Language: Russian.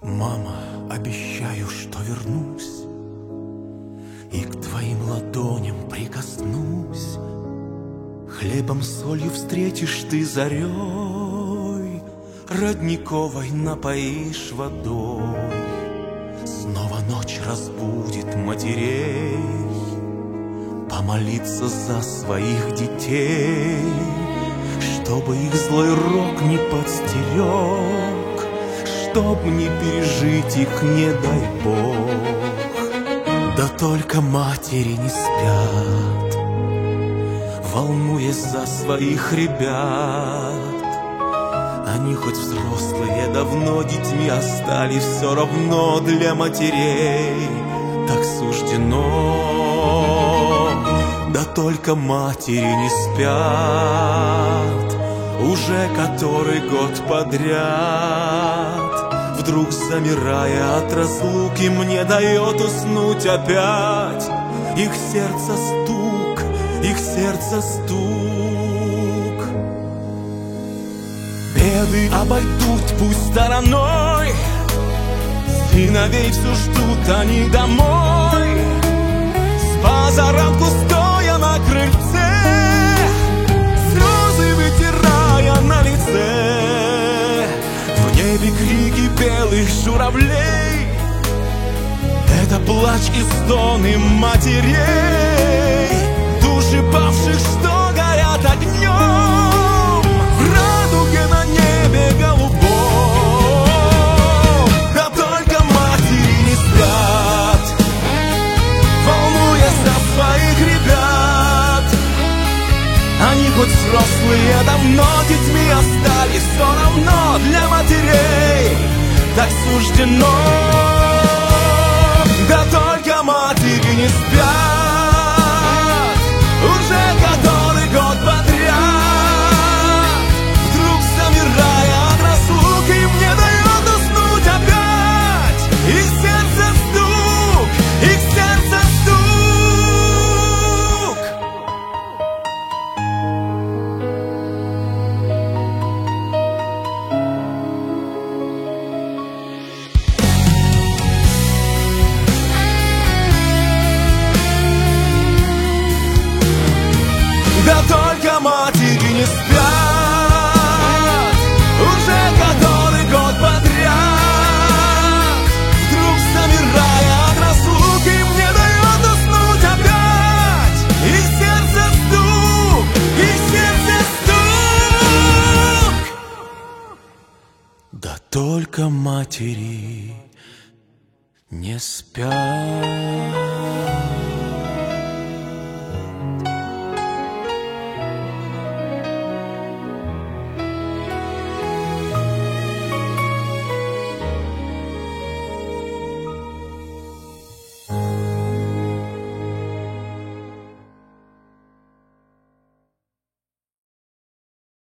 Мама, обещаю, что вернусь и к твоим ладоням прикоснусь. Хлебом, солью встретишь ты зарей, родниковой напоишь водой. Снова ночь разбудит матерей помолиться за своих детей, чтобы их злой рок не подстерег, чтоб не пережить их, не дай Бог. Да только матери не спят, волнуясь за своих ребят. Они хоть взрослые, давно детьми остались, все равно для матерей так суждено. Да только матери не спят уже который год подряд. Вдруг, замирая от разлуки, мне дает уснуть опять их сердце стук, их сердце стук. Беды обойдут пусть стороной, сыновей все ждут они домой. С позаранку стоя на крыльце, слезы вытирая на лице. В небе крики белых журавлей, это плач и стоны матерей. Души павших, что горят огнем в радуге на небе голубом. Да только матери не спят, волнуясь за своих ребят. Они хоть взрослые, давно детьми остались, все равно для матерей так суждено. Да только матери не спят уже который год подряд. Вдруг, замирая от разлуки, мне дает уснуть опять их сердце стук, их сердце стук. Да только матери не спят уже который год подряд. Вдруг, замирая от разлуки, мне дает уснуть опять их сердце стук, их сердце стук. Да только матери не спят.